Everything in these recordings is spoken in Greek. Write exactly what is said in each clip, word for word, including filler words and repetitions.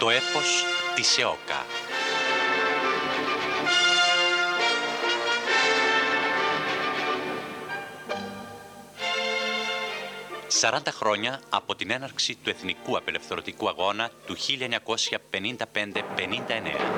Το έπος της ΕΟΚΑ. σαράντα χρόνια από την έναρξη του Εθνικού Απελευθερωτικού Αγώνα του χίλια εννιακόσια πενήντα πέντε πενήντα εννέα.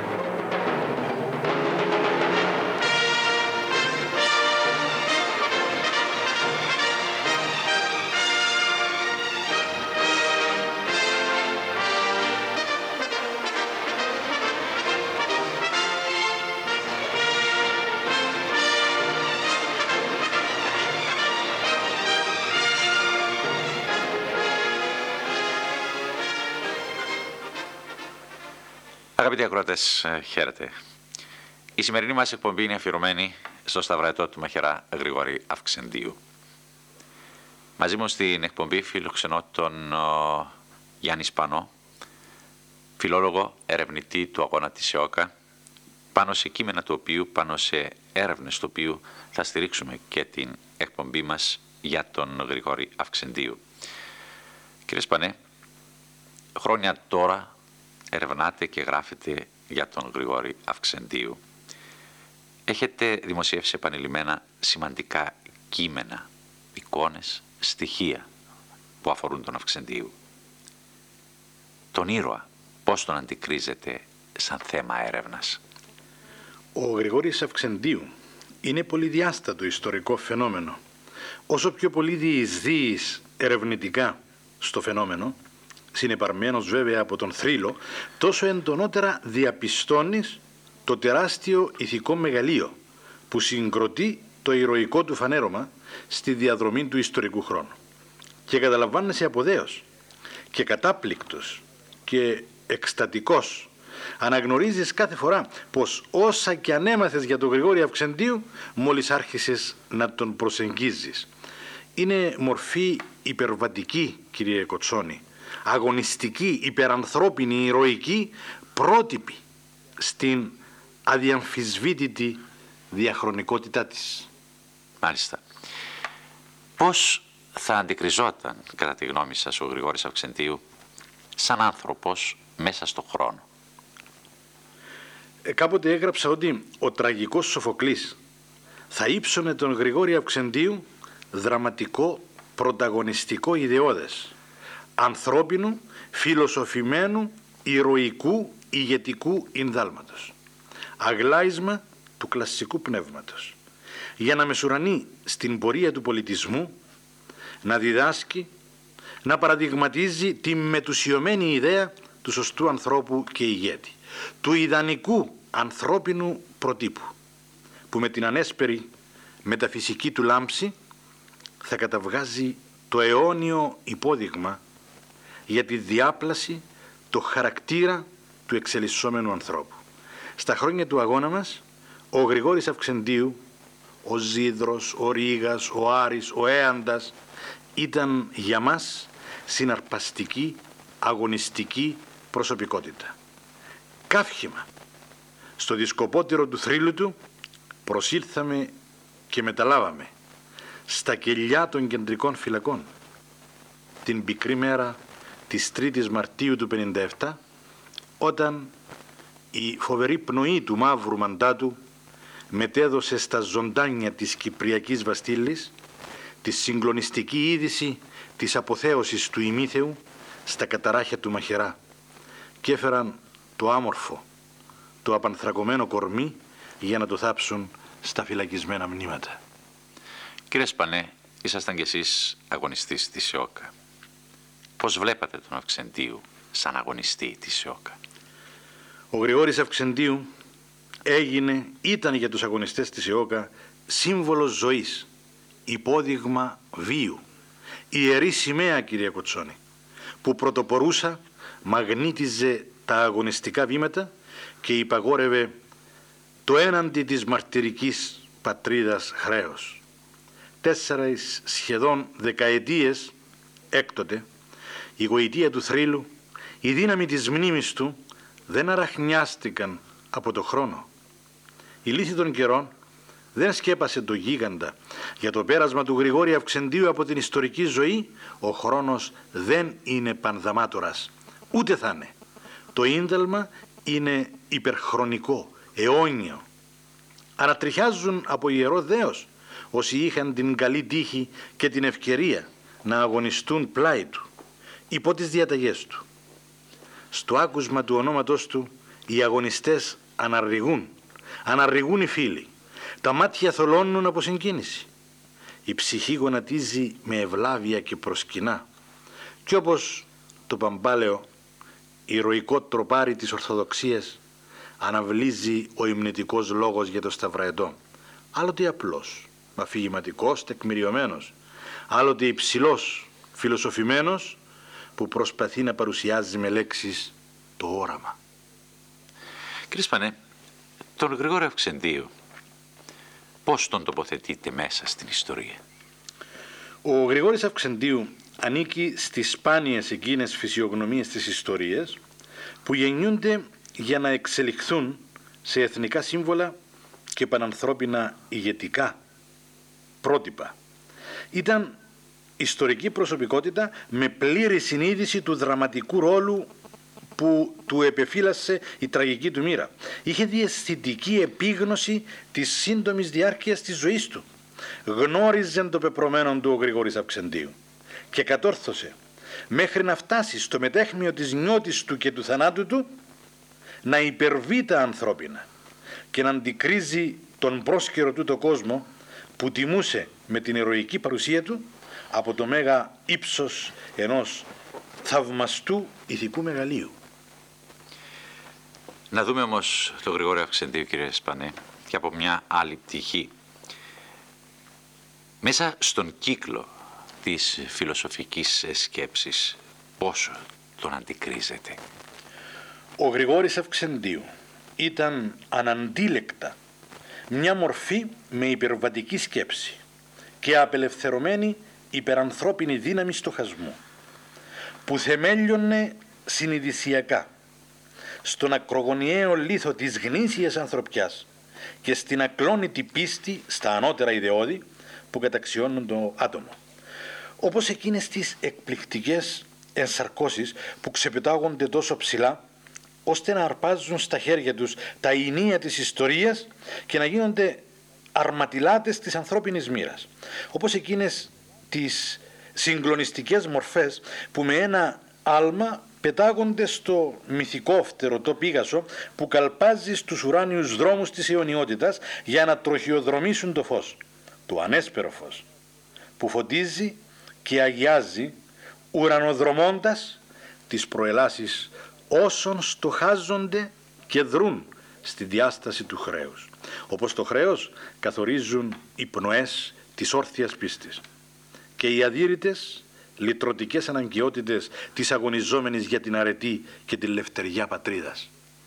Αγαπητοί ακροατές, χαίρετε. Η σημερινή μας εκπομπή είναι αφιερωμένη στο σταυραετό του μαχαιρά Γρηγόρη Αυξεντίου. Μαζί μου στην εκπομπή φιλοξενώ τον ο, Γιάννη Σπανό, φιλόλογο, ερευνητή του αγώνα της ΕΟΚΑ, πάνω σε κείμενα του οποίου, πάνω σε έρευνες του οποίου θα στηρίξουμε και την εκπομπή μας για τον Γρηγόρη Αυξεντίου. Κύριε Σπανέ, χρόνια τώρα ερευνάτε και γράφετε για τον Γρηγόρη Αυξεντίου. Έχετε δημοσιεύσει επανειλημμένα σημαντικά κείμενα, εικόνες, στοιχεία που αφορούν τον Αυξεντίου. Τον ήρωα, πώς τον αντικρίζετε σαν θέμα έρευνας? Ο Γρηγόρης Αυξεντίου είναι πολυδιάστατο ιστορικό φαινόμενο. Όσο πιο πολύ διεισδύεις ερευνητικά στο φαινόμενο, συνεπαρμένος βέβαια από τον θρύλο, τόσο εντονότερα διαπιστώνεις το τεράστιο ηθικό μεγαλείο που συγκροτεί το ηρωικό του φανέρωμα στη διαδρομή του ιστορικού χρόνου. Και καταλαμβάνεσαι αποδέως και κατάπληκτος και εκστατικός. Αναγνωρίζεις κάθε φορά πως όσα και αν έμαθες για τον Γρηγόρη Αυξεντίου, μόλις άρχισες να τον προσεγγίζεις. Είναι μορφή υπερβατική, κύριε Κοτσόνη, αγωνιστική, υπερανθρώπινη, ηρωική, πρότυπη στην αδιαμφισβήτητη διαχρονικότητά της. Μάλιστα. Πώς θα αντικριζόταν, κατά τη γνώμη σας, ο Γρηγόρης Αυξεντίου σαν άνθρωπος μέσα στον χρόνο? Ε, κάποτε έγραψα ότι ο τραγικός Σοφοκλής θα ύψωνε τον Γρηγόρη Αυξεντίου δραματικό, πρωταγωνιστικό ιδεώδες, ανθρώπινου, φιλοσοφημένου, ηρωικού, ηγετικού ινδάλματος, αγλάισμα του κλασσικού πνεύματος, για να μεσουρανεί στην πορεία του πολιτισμού, να διδάσκει, να παραδειγματίζει τη μετουσιωμένη ιδέα του σωστού ανθρώπου και ηγέτη, του ιδανικού ανθρώπινου προτύπου, που με την ανέσπερη μεταφυσική του λάμψη θα καταβγάζει το αιώνιο υπόδειγμα για τη διάπλαση, το χαρακτήρα του εξελισσόμενου ανθρώπου. Στα χρόνια του αγώνα μας, ο Γρηγόρης Αυξεντίου, ο Ζίδρος, ο Ρήγας, ο Άρης, ο Έαντας, ήταν για μας συναρπαστική, αγωνιστική προσωπικότητα. Καύχημα. Στο δισκοπότηρο του θρύλου του προσήλθαμε και μεταλάβαμε στα κελιά των κεντρικών φυλακών την πικρή μέρα της τρίτης Μαρτίου του πενήντα επτά, όταν η φοβερή πνοή του μαύρου μαντάτου μετέδωσε στα ζωντάνια της Κυπριακής Βαστίλης τη συγκλονιστική είδηση της αποθέωσης του ημίθεου στα καταράχια του μαχαιρά και έφεραν το άμορφο, το απανθρακωμένο κορμί για να το θάψουν στα φυλακισμένα μνήματα. Κύριε Σπανέ, ήσασταν κι εσείς αγωνιστής της ΕΟΚΑ. Πώς βλέπατε τον Αυξεντίου σαν αγωνιστή της ΕΟΚΑ? Ο Γρηγόρης Αυξεντίου έγινε, ήταν για τους αγωνιστές της ΕΟΚΑ σύμβολος ζωής, υπόδειγμα βίου, ιερή σημαία, κύριε Κοτσόνη, που πρωτοπορούσα, μαγνήτιζε τα αγωνιστικά βήματα και υπαγόρευε το έναντι της μαρτυρικής πατρίδας χρέος. Τέσσερις σχεδόν δεκαετίες έκτοτε, η γοητεία του θρύλου, η δύναμη της μνήμης του δεν αραχνιάστηκαν από το χρόνο. Η λύθη των καιρών δεν σκέπασε το γίγαντα. Για το πέρασμα του Γρηγόρη Αυξεντίου από την ιστορική ζωή, ο χρόνος δεν είναι πανδαμάτορας. Ούτε θα είναι. το ίνταλμα είναι υπερχρονικό, αιώνιο. Ανατριχιάζουν από ιερό δέος όσοι είχαν την καλή τύχη και την ευκαιρία να αγωνιστούν πλάι του, υπό τις διαταγές του. Στο άκουσμα του ονόματος του οι αγωνιστές αναρριγούν, αναρριγούν οι φίλοι, τα μάτια θολώνουν από συγκίνηση. Η ψυχή γονατίζει με ευλάβεια και προσκυνά. Κι όπως το παμπάλαιο, ηρωικό τροπάρι της Ορθοδοξίας, αναβλύζει ο υμνητικός λόγος για το Σταυραετό. Άλλοτε απλός, αφηγηματικός, τεκμηριωμένος, άλλοτε υψηλός, φιλοσοφημένος, που προσπαθεί να παρουσιάζει με λέξεις το όραμα. Κύριε Σπανέ, τον Γρηγόριο Αυξεντίου, πώς τον τοποθετείτε μέσα στην ιστορία? Ο Γρηγόρης Αυξεντίου ανήκει στις σπάνιες εκείνες φυσιογνωμίες της ιστορίας που γεννιούνται για να εξελιχθούν σε εθνικά σύμβολα και πανανθρώπινα ηγετικά πρότυπα. Ήταν ιστορική προσωπικότητα με πλήρη συνείδηση του δραματικού ρόλου που του επεφύλασε η τραγική του μοίρα. Είχε διαισθητική επίγνωση της σύντομης διάρκειας της ζωής του. Γνώριζε το πεπρωμένο του ο Γρηγόρης Αυξεντίου και κατόρθωσε μέχρι να φτάσει στο μετέχμιο της νιώτης του και του θανάτου του να υπερβεί τα ανθρώπινα και να αντικρίζει τον πρόσκαιρο του το κόσμο που τιμούσε με την ηρωική παρουσία του από το μέγα ύψος ενός θαυμαστού ηθικού μεγαλείου. Να δούμε όμως τον Γρηγόριο Αυξεντίου, κύριε Σπανέ, και από μια άλλη πτυχή. Μέσα στον κύκλο της φιλοσοφικής σκέψης, πόσο τον αντικρίζεται? Ο Γρηγόρης Αυξεντίου ήταν αναντίλεκτα μια μορφή με υπερβατική σκέψη και απελευθερωμένη υπερανθρώπινη δύναμη στοχασμού, που θεμέλιωνε συνειδησιακά στον ακρογωνιαίο λίθο της γνήσιας ανθρωπιάς και στην ακλόνητη πίστη στα ανώτερα ιδεώδη που καταξιώνουν το άτομο. Όπως εκείνες τις εκπληκτικές ενσαρκώσεις που ξεπετάγονται τόσο ψηλά ώστε να αρπάζουν στα χέρια τους τα ηνία της ιστορίας και να γίνονται αρματιλάτες της ανθρώπινης μοίρας. Όπως εκείνες τις συγκλονιστικές μορφές που με ένα άλμα πετάγονται στο μυθικό φτερωτό Πίγασο που καλπάζει στους ουράνιους δρόμους της αιωνιότητας για να τροχιοδρομήσουν το φως, το ανέσπερο φως, που φωτίζει και αγιάζει ουρανοδρομώντας τις προελάσεις όσων στοχάζονται και δρούν στη διάσταση του χρέους. Όπως το χρέος καθορίζουν οι πνοές της όρθιας πίστης και οι αδύρυτες λυτρωτικές αναγκαιότητες της αγωνιζόμενης για την αρετή και την λευτεριά πατρίδας.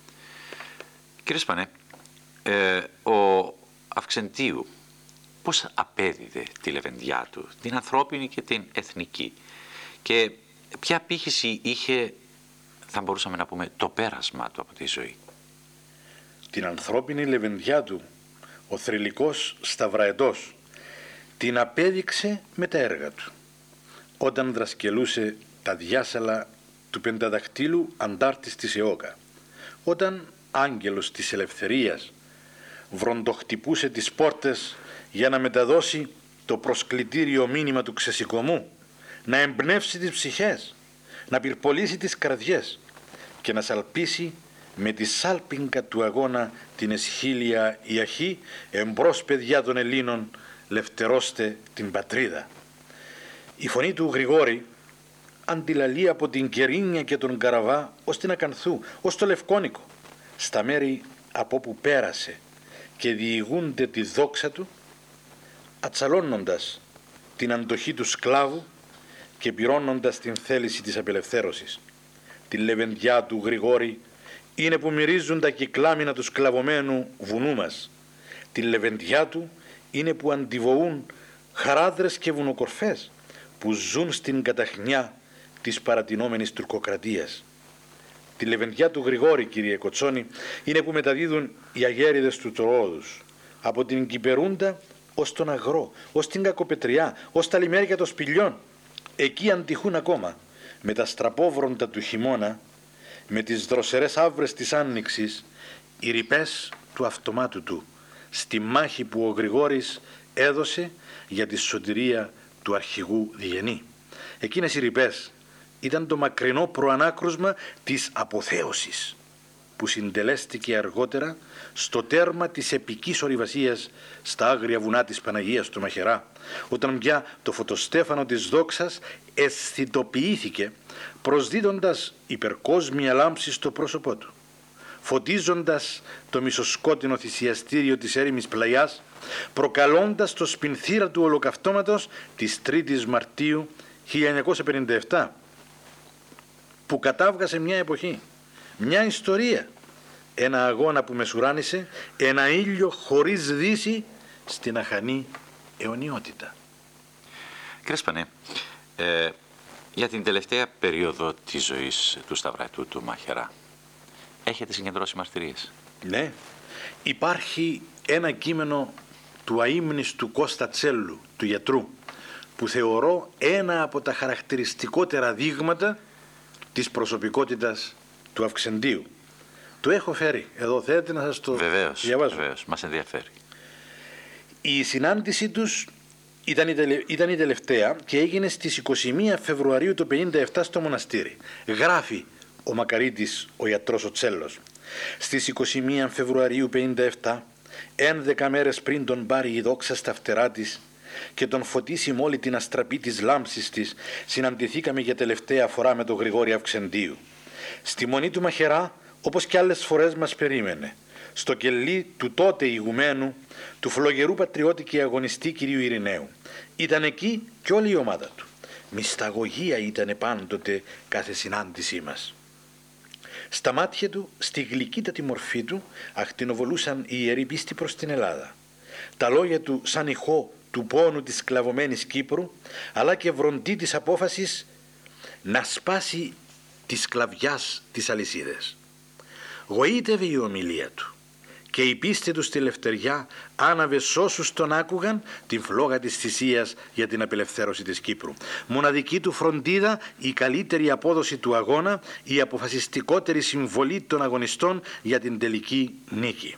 Κύριε Σπανέ, ε, ο Αυξεντίου πώς απέδιδε τη λεβεντιά του, την ανθρώπινη και την εθνική, και ποια απήχηση είχε, θα μπορούσαμε να πούμε, το πέρασμα του από τη ζωή? Την ανθρώπινη λεβεντιά του ο θρυλικός Σταυραετός την απέδειξε με τα έργα του, όταν δρασκελούσε τα διάσαλα του πενταδαχτύλου αντάρτης της ΕΟΚΑ, όταν άγγελος της ελευθερίας βροντοχτυπούσε τις πόρτες για να μεταδώσει το προσκλητήριο μήνυμα του ξεσηκωμού, να εμπνεύσει τις ψυχές, να πυρπολίσει τις καρδιές και να σαλπίσει με τη σάλπιγγα του αγώνα την εσχήλια ιαχή, εμπρός παιδιά των Ελλήνων, λευτερώστε την πατρίδα. Η φωνή του Γρηγόρη αντιλαλεί από την Κερίνια και τον Καραβά ως την Ακανθού, ως το Λευκόνικο, στα μέρη από όπου πέρασε και διηγούνται τη δόξα του, ατσαλώνοντας την αντοχή του σκλάβου και πυρώνοντας την θέληση της απελευθέρωσης. Τη λεβεντιά του Γρηγόρη είναι που μυρίζουν τα κυκλάμινα του σκλαβωμένου βουνού μας. Τη λεβεντιά του είναι που αντιβοούν χαράδρες και βουνοκορφές που ζουν στην καταχνιά της παρατηνόμενης τουρκοκρατίας. Τη λεβεντιά του Γρηγόρη, κύριε Κοτσόνη, είναι που μεταδίδουν οι αγέριδες του Τρόοδους από την Κυπερούντα ως τον Αγρό, ως την Κακοπετριά, ως τα λιμέρια των Σπηλιών. Εκεί αντιχούν ακόμα με τα στραπόβροντα του χειμώνα με τις δροσερές άβρες της άνοιξης, οι ρηπές του αυτομάτου του, στη μάχη που ο Γρηγόρης έδωσε για τη σωτηρία του αρχηγού Διγενή. Εκείνες οι ρηπές ήταν το μακρινό προανάκρουσμα της αποθέωσης που συντελέστηκε αργότερα στο τέρμα της επικής ορειβασίας στα άγρια βουνά της Παναγίας του Μαχαιρά, όταν πια το φωτοστέφανο της δόξας αισθητοποιήθηκε προσδίδοντας υπερκόσμια λάμψη στο πρόσωπό του, φωτίζοντας το μισοσκότεινο θυσιαστήριο της έρημης πλαγιάς, προκαλώντας το σπινθήρα του ολοκαυτώματος της τρίτης Μαρτίου χίλια εννιακόσια πενήντα επτά, που κατάβγασε μια εποχή, μια ιστορία, ένα αγώνα που μεσουράνησε ένα ήλιο χωρίς δύση στην αχανή αιωνιότητα. Κύριε Σπανέ, ε, για την τελευταία περίοδο της ζωής του Σταυρατού του Μαχαιρά έχετε συγκεντρώσει μαρτυρίες? Ναι, υπάρχει ένα κείμενο του αείμνηστου Κώστα Τσέλλου, του γιατρού, που θεωρώ ένα από τα χαρακτηριστικότερα δείγματα της προσωπικότητας του Αυξεντίου. Το έχω φέρει. Εδώ θέλετε να σας το βεβαίως, διαβάσω? Βεβαίως, μας ενδιαφέρει. Η συνάντησή τους ήταν η, τελε... ήταν η τελευταία και έγινε στις είκοσι μία Φεβρουαρίου του πενήντα επτά στο μοναστήρι. Γράφει ο Μακαρίτης, ο γιατρός ο Τσέλλος. Στις είκοσι μία Φεβρουαρίου πενήντα επτά, ένδεκα μέρες πριν τον πάρει η δόξα στα φτερά της και τον φωτίσει με όλη την αστραπή της λάμψης της, συναντηθήκαμε για τελευταία φορά με τον Γρηγόρη Αυξεντίου. Στη μονή του Μαχαιρά, όπως κι άλλες φορές μας περίμενε, στο κελί του τότε ηγουμένου, του φλογερού πατριώτη και αγωνιστή κυρίου Ειρηναίου. Ήταν εκεί κι όλη η ομάδα του. Μυσταγωγία ήταν πάντοτε κάθε συνάντησή μας. Στα μάτια του, στη γλυκύτατη μορφή του, ακτινοβολούσαν η ιερή πίστη προς την Ελλάδα. Τα λόγια του σαν ηχό του πόνου της σκλαβωμένης Κύπρου, αλλά και βροντή της απόφασης να σπάσει της σκλαβιάς τις αλυσίδες. Γοήτευε η ομιλία του και η πίστη του στη λευτεριά άναβε σ' όσους τον άκουγαν την φλόγα της θυσίας για την απελευθέρωση της Κύπρου. Μοναδική του φροντίδα, η καλύτερη απόδοση του αγώνα, η αποφασιστικότερη συμβολή των αγωνιστών για την τελική νίκη.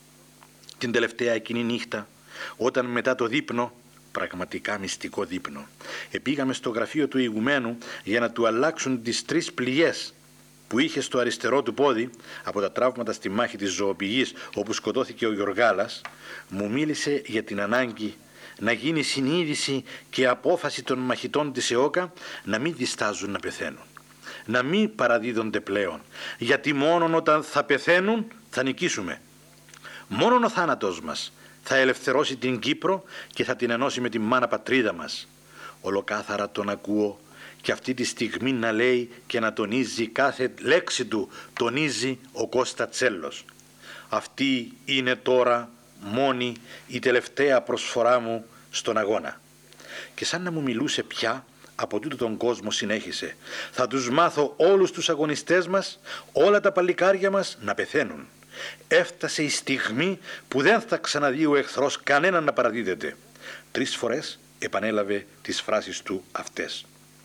Την τελευταία εκείνη νύχτα, όταν μετά το δείπνο, πραγματικά μυστικό δείπνο, επήγαμε στο γραφείο του ηγουμένου για να του αλλάξουν τις τρεις πληγές που είχε στο αριστερό του πόδι από τα τραύματα στη μάχη της Ζωοπηγής όπου σκοτώθηκε ο Γιωργάλας, μου μίλησε για την ανάγκη να γίνει συνείδηση και απόφαση των μαχητών της ΕΟΚΑ να μην διστάζουν να πεθαίνουν, να μην παραδίδονται πλέον, γιατί μόνον όταν θα πεθαίνουν θα νικήσουμε. Μόνον ο θάνατος μας θα ελευθερώσει την Κύπρο και θα την ενώσει με τη μάνα πατρίδα μας. Ολοκάθαρα τον ακούω και αυτή τη στιγμή να λέει και να τονίζει κάθε λέξη του, τονίζει ο Κώστα Τσέλλος. Αυτή είναι τώρα μόνη η τελευταία προσφορά μου στον αγώνα. Και σαν να μου μιλούσε πια, από τούτο τον κόσμο συνέχισε. Θα τους μάθω όλους τους αγωνιστές μας, όλα τα παλικάρια μας να πεθαίνουν. Έφτασε η στιγμή που δεν θα ξαναδεί ο εχθρός κανέναν να παραδίδεται. Τρεις φορές επανέλαβε τις φράσεις του αυτές.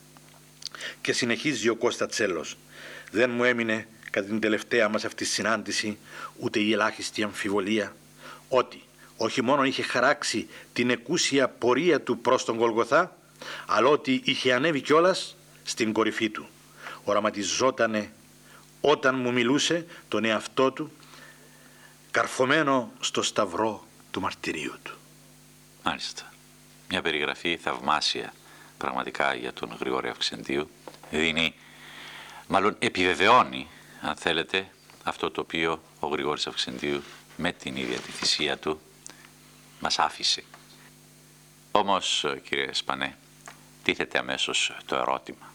Και συνεχίζει ο Κώστα Τσέλλος. Δεν μου έμεινε κατά την τελευταία μας αυτή συνάντηση ούτε η ελάχιστη αμφιβολία ότι όχι μόνο είχε χαράξει την εκούσια πορεία του προς τον Γολγοθά, αλλά ότι είχε ανέβει κιόλας στην κορυφή του. Οραματιζότανε όταν μου μιλούσε τον εαυτό του καρφωμένο στο σταυρό του μαρτυρίου του. Μάλιστα. Μια περιγραφή θαυμάσια πραγματικά για τον Γρηγόρη Αυξεντίου. Δίνει, μάλλον επιβεβαιώνει, αν θέλετε, αυτό το οποίο ο Γρηγόρης Αυξεντίου με την ίδια τη θυσία του μας άφησε. Όμως, κύριε Σπανέ, τίθεται αμέσως το ερώτημα.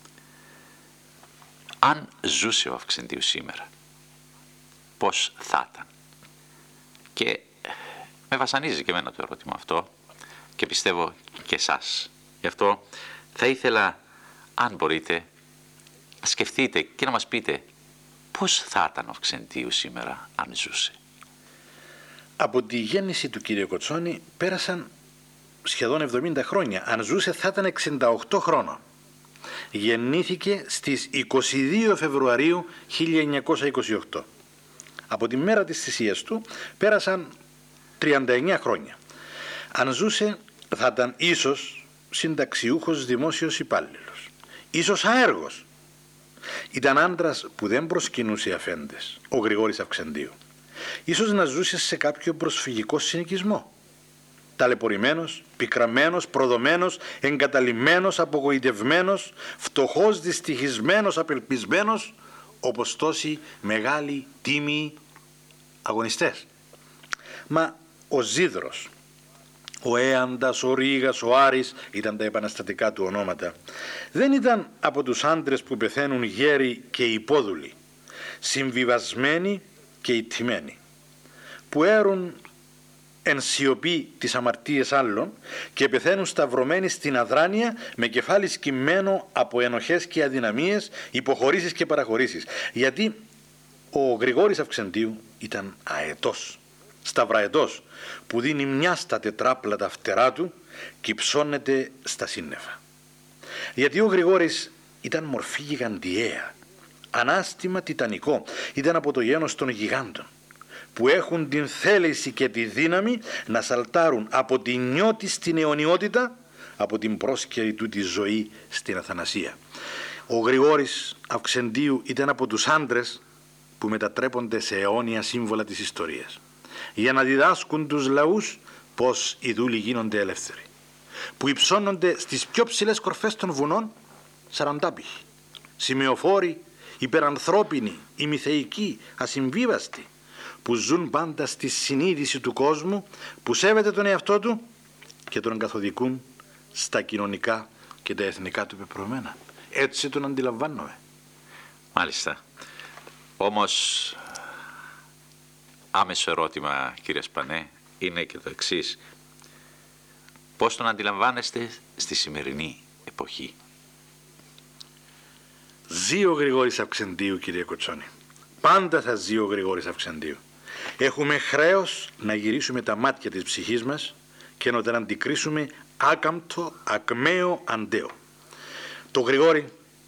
Αν ζούσε ο Αυξεντίου σήμερα, πώς θα ήταν? Και με βασανίζει και εμένα το ερώτημα αυτό και πιστεύω και εσάς. Γι' αυτό θα ήθελα, αν μπορείτε, να σκεφτείτε και να μας πείτε πώς θα ήταν ο Αυξεντίου σήμερα αν ζούσε. Από τη γέννηση του κύριου Κοτσόνη πέρασαν σχεδόν εβδομήντα χρόνια. Αν ζούσε θα ήταν εξήντα οκτώ χρόνων. γεννήθηκε στις είκοσι δύο Φεβρουαρίου χίλια εννιακόσια είκοσι οκτώ. Από τη μέρα της θυσίας του πέρασαν τριάντα εννέα χρόνια. Αν ζούσε θα ήταν ίσως συνταξιούχος δημόσιος υπάλληλος, ίσως άεργος. Ήταν άντρας που δεν προσκυνούσε αφέντες, ο Γρηγόρης Αυξεντίου. Ίσως να ζούσε σε κάποιο προσφυγικό συνοικισμό. Ταλαιπωρημένος, πικραμένος, προδομένος, εγκαταλειμμένος, απογοητευμένος, φτωχός, δυστυχισμένος, απελπισμένος, όπως τόσοι μεγάλοι τίμιοι αγωνιστές. Μα ο Ζίδρος, ο Έαντας, ο Ρήγας, ο Άρης ήταν τα επαναστατικά του ονόματα. Δεν ήταν από τους άντρες που πεθαίνουν γέροι και υπόδουλοι, συμβιβασμένοι και ηττημένοι, που έρουν εν σιωπή τις αμαρτίες άλλων και πεθαίνουν σταυρωμένοι στην αδράνεια με κεφάλι σκυμμένο από ενοχές και αδυναμίες, υποχωρήσεις και παραχωρήσεις. Γιατί ο Γρηγόρης Αυξεντίου ήταν αετός, σταυραετός, που δίνει μια στα τετράπλατα φτερά του και υψώνεται στα σύννεφα. Γιατί ο Γρηγόρης ήταν μορφή γιγαντιαία, ανάστημα τιτανικό, ήταν από το γένος των γιγάντων, που έχουν την θέληση και τη δύναμη να σαλτάρουν από την νιώτη στην αιωνιότητα, από την πρόσκαιρη του τη ζωή στην αθανασία. Ο Γρηγόρης Αυξεντίου ήταν από τους άντρες που μετατρέπονται σε αιώνια σύμβολα της ιστορίας, για να διδάσκουν τους λαούς πως οι δούλοι γίνονται ελεύθεροι, που υψώνονται στις πιο ψηλές κορφές των βουνών σαραντάπηχοι, σημεοφόροι, υπερανθρώπινοι, ημιθεϊκοί, ασυμβίβαστοι, που ζουν πάντα στη συνείδηση του κόσμου, που σέβεται τον εαυτό του και τον καθοδικούν στα κοινωνικά και τα εθνικά του πεπρωμένα. Έτσι τον αντιλαμβάνομαι. Μάλιστα. Όμως, άμεσο ερώτημα, κύριε Σπανέ, είναι και το εξής. Πώς τον αντιλαμβάνεστε στη σημερινή εποχή? Ζει ο Γρηγόρης Αυξεντίου, κύριε Κοτσόνη. Πάντα θα ζει ο Γρηγόρης Αυξεντίου. Έχουμε χρέος να γυρίσουμε τα μάτια της ψυχής μας και να τον αντικρίσουμε άκαμπτο, ακμαίο, αντέο. Το Γρηγόρη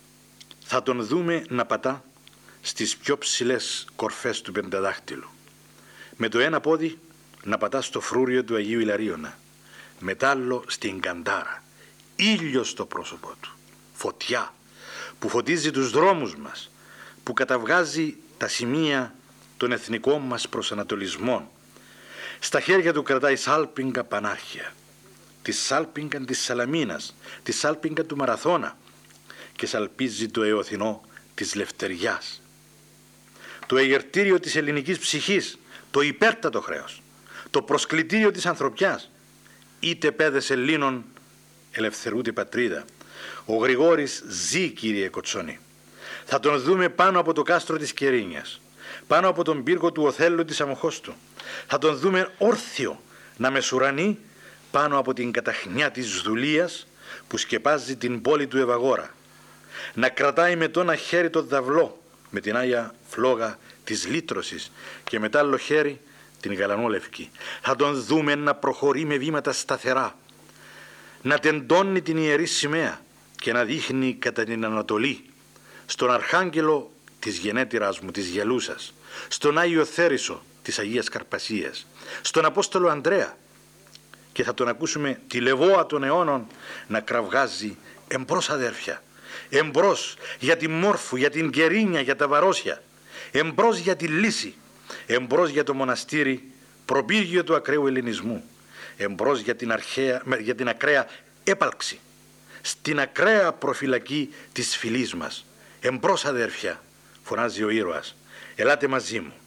θα τον δούμε να πατά στις πιο ψηλές κορφές του Πενταδάχτυλου. Με το ένα πόδι να πατά στο φρούριο του Αγίου Ιλαρίωνα, μετάλλο στην Καντάρα, ήλιο στο πρόσωπό του, φωτιά που φωτίζει τους δρόμους μας, που καταβγάζει τα σημεία των εθνικών μας προσανατολισμών. Στα χέρια του κρατάει σάλπιγγα πανάρχια, τη σάλπιγγα της Σαλαμίνας, τη σάλπιγγα του Μαραθώνα, και σαλπίζει το εωθινό της Λευτεριάς. Το εγερτήριο της ελληνικής ψυχής, το υπέρτατο χρέος, το προσκλητήριο της ανθρωπιάς. Είτε παιδες Ελλήνων, ελευθερούται πατρίδα. Ο Γρηγόρης ζει, κύριε Κοτσόνη. Θα τον δούμε πάνω από το κάστρο της Κερίνιας, πάνω από τον πύργο του Οθέλου της Αμοχώστου. Θα τον δούμε όρθιο να μεσουρανεί πάνω από την καταχνιά της δουλείας που σκεπάζει την πόλη του Ευαγόρα. Να κρατάει με το ένα χέρι το δαυλό, με την Άγια φλόγα της λύτρωσης, και με το άλλο χέρι την γαλανόλευκη. Θα τον δούμε να προχωρεί με βήματα σταθερά, να τεντώνει την ιερή σημαία και να δείχνει κατά την Ανατολή στον Αρχάγγελο της γενέτειρας μου, της Γελούσας, στον Άγιο Θέρισο της Αγίας Καρπασίας, στον Απόστολο Ανδρέα, και θα τον ακούσουμε τη Λεβόα των αιώνων να κραυγάζει εμπρός, αδέρφια, εμπρός για τη Μόρφου, για την Κερίνια, για τα Βαρόσια, εμπρός για τη Λύση, εμπρός για το μοναστήρι προπύργιο του ακραίου ελληνισμού, εμπρός για την, αρχαία, για την ακραία έπαλξη, στην ακραία προφυλακή της φυλής μας. Εμπρός, αδέρφια, φωνάζει ο ήρωας, ελάτε μαζί μου.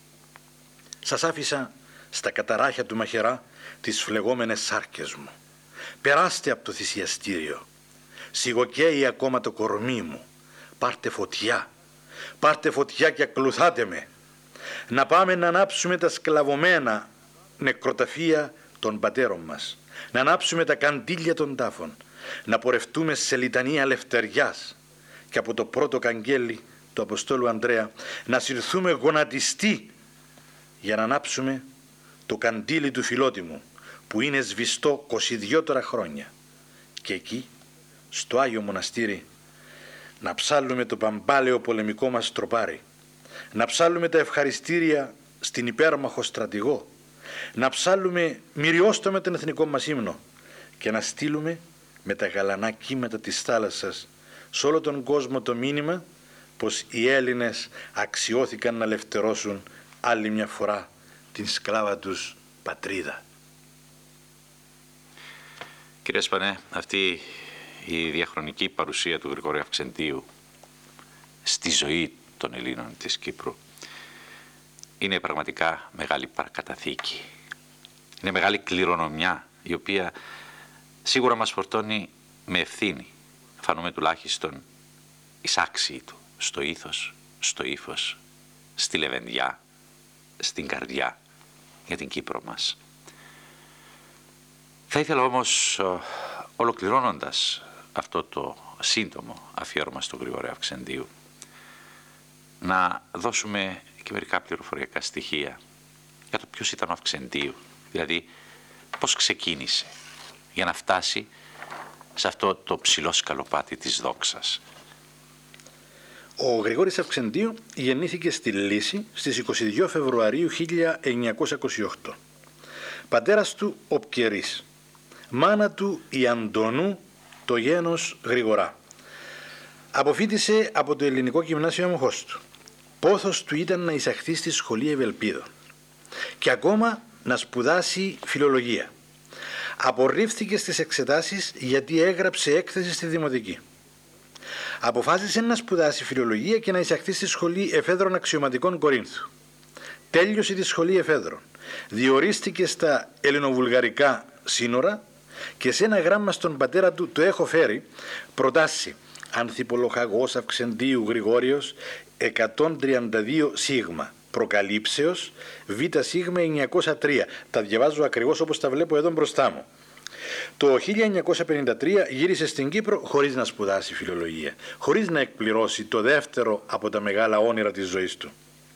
Σας άφησα στα καταράχια του μαχαιρά τις φλεγόμενες σάρκες μου. Περάστε από το θυσιαστήριο. Σιγοκαίει ακόμα το κορμί μου. Πάρτε φωτιά. Πάρτε φωτιά και ακολουθάτε με. Να πάμε να ανάψουμε τα σκλαβωμένα νεκροταφεία των πατέρων μας. Να ανάψουμε τα καντήλια των τάφων. Να πορευτούμε σε λιτανία λευτεριάς. Και από το πρώτο καγγέλι του Αποστόλου Ανδρέα να συρθούμε γονατιστοί για να ανάψουμε το καντήλι του Φιλότιμου, που είναι σβηστό είκοσι δύο τώρα χρόνια. Και εκεί, στο Άγιο Μοναστήρι, να ψάλλουμε το παμπάλαιο πολεμικό μας τροπάρι, να ψάλλουμε τα ευχαριστήρια στην υπέρμαχο στρατηγό, να ψάλλουμε μυριώστο με τον εθνικό μας ύμνο και να στείλουμε με τα γαλανά κύματα της θάλασσας σε όλο τον κόσμο το μήνυμα πως οι Έλληνες αξιώθηκαν να ελευθερώσουν άλλη μια φορά την σκλάβα τους πατρίδα. Κύριε Σπανέ, αυτή η διαχρονική παρουσία του Γρηγόρη Αυξεντίου στη ζωή των Ελλήνων της Κύπρου είναι πραγματικά μεγάλη παρακαταθήκη. Είναι μεγάλη κληρονομιά η οποία σίγουρα μας φορτώνει με ευθύνη. Φανούμε τουλάχιστον εισάξιοι του στο ήθος, στο ύφος, στη λεβενδιά, στην καρδιά για την Κύπρο μας. Θα ήθελα όμως, ολοκληρώνοντας αυτό το σύντομο αφιέρωμα στον Γρηγόρη Αυξεντίου, να δώσουμε και μερικά πληροφοριακά στοιχεία για το ποιος ήταν ο Αυξεντίου, δηλαδή πώς ξεκίνησε για να φτάσει σε αυτό το ψηλό σκαλοπάτι της δόξας. Ο Γρηγόρης Αυξεντίου γεννήθηκε στη Λύση στις είκοσι δύο Φεβρουαρίου χίλια εννιακόσια είκοσι οκτώ. Πατέρας του ο Πκερής, μάνα του η Αντωνού, το γένος Γρηγορά. Αποφοίτησε από το Ελληνικό Γυμνάσιο Αμοχώστου. Πόθος του ήταν να εισαχθεί στη σχολή Ευελπίδων και ακόμα να σπουδάσει φιλολογία. Απορρίφθηκε στις εξετάσεις γιατί έγραψε έκθεση στη Δημοτική. Αποφάσισε να σπουδάσει φιλολογία και να εισαχθεί στη σχολή Εφέδρων Αξιωματικών Κορίνθου. Τέλειωσε τη σχολή Εφέδρων. Διορίστηκε στα ελληνοβουλγαρικά σύνορα και σε ένα γράμμα στον πατέρα του το έχω φέρει προτάσει Ανθιπολοχαγός Αυξεντίου Γρηγόριος εκατόν τριάντα δύο σίγμα προκαλύψεως β σίγμα εννιακόσια τρία. Τα διαβάζω ακριβώς όπως τα βλέπω εδώ μπροστά μου. Το χίλια εννιακόσια πενήντα τρία γύρισε στην Κύπρο χωρίς να σπουδάσει φιλολογία, χωρίς να εκπληρώσει το δεύτερο από τα μεγάλα όνειρα της ζωής του.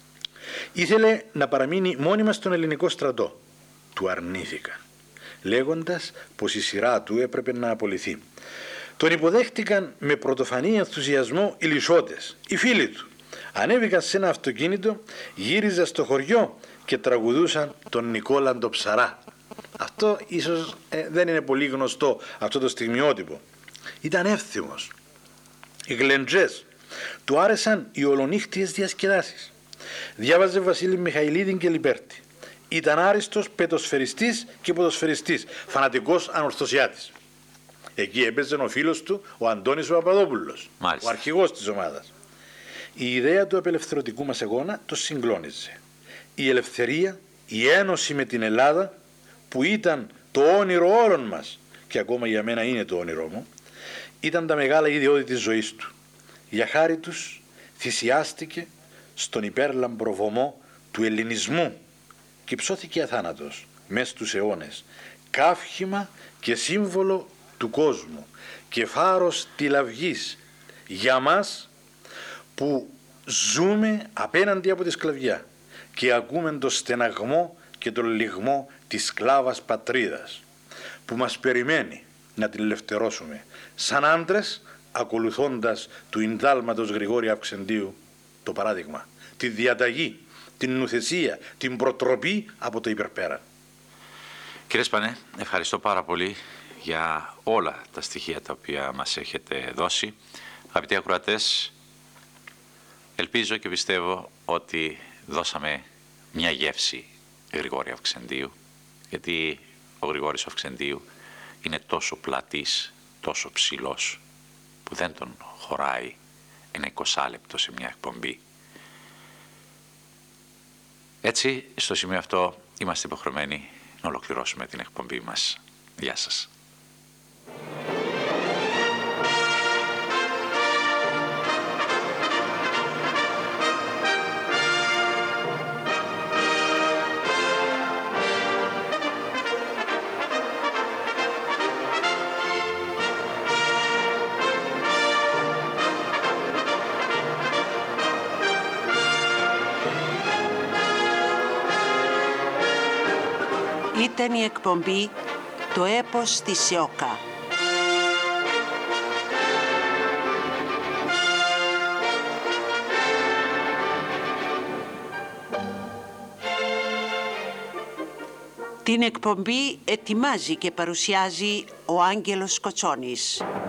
Ήθελε να παραμείνει μόνιμα στον ελληνικό στρατό. Του αρνήθηκαν, λέγοντας πως η σειρά του έπρεπε να απολυθεί. Τον υποδέχτηκαν με πρωτοφανή ενθουσιασμό οι Λυσσότες, οι φίλοι του. Ανέβηκαν σε ένα αυτοκίνητο, γύριζαν στο χωριό και τραγουδούσαν τον Νικόλα τον Ψαρά. Αυτό ίσως ε, δεν είναι πολύ γνωστό, αυτό το στιγμιότυπο. Ήταν εύθυμος. Οι γλεντζές. Του άρεσαν οι ολονύχτιες διασκεδάσεις. Διάβαζε Βασίλη Μιχαηλίδη και Λιπέρτη. Ήταν άριστος πετοσφαιριστής και ποδοσφαιριστής, φανατικός ανορθωσιάτης. Εκεί έπαιζε ο φίλος του, ο Αντώνης ο Παπαδόπουλος, ο αρχηγός της ομάδας. Η ιδέα του απελευθερωτικού μας αγώνα το συγκλώνιζε. Η ελευθερία, η ένωση με την Ελλάδα, που ήταν το όνειρο όλων μας και ακόμα για μένα είναι το όνειρό μου, ήταν τα μεγάλα ιδιώδη της ζωής του. Για χάρη τους θυσιάστηκε στον υπέρλαμπρο βωμό του ελληνισμού και ψώθηκε αθάνατος μες στους αιώνες, καύχημα και σύμβολο του κόσμου και φάρος τηλαυγής για μας που ζούμε απέναντι από τη σκλαβιά και ακούμε το στεναγμό και τον λυγμό της σκλάβας πατρίδας που μας περιμένει να την ελευθερώσουμε σαν άντρες, ακολουθώντας του Ινδάλματος Γρηγόρη Αυξεντίου το παράδειγμα, τη διαταγή, την νουθεσία, την προτροπή από το υπερπέραν. Κύριε Σπανέ, ευχαριστώ πάρα πολύ για όλα τα στοιχεία τα οποία μας έχετε δώσει. Αγαπητοί ακροατές, ελπίζω και πιστεύω ότι δώσαμε μια γεύση Γρηγόρη Αυξεντίου, γιατί ο Γρηγόρης Αυξεντίου είναι τόσο πλατής, τόσο ψηλός, που δεν τον χωράει ένα εικοσάλεπτο σε μια εκπομπή. Έτσι, στο σημείο αυτό είμαστε υποχρεωμένοι να ολοκληρώσουμε την εκπομπή μας. Γεια σας. Ήταν η εκπομπή «Το έπος της Σιώκα». Την εκπομπή ετοιμάζει και παρουσιάζει ο Άγγελος Κοτσόνης.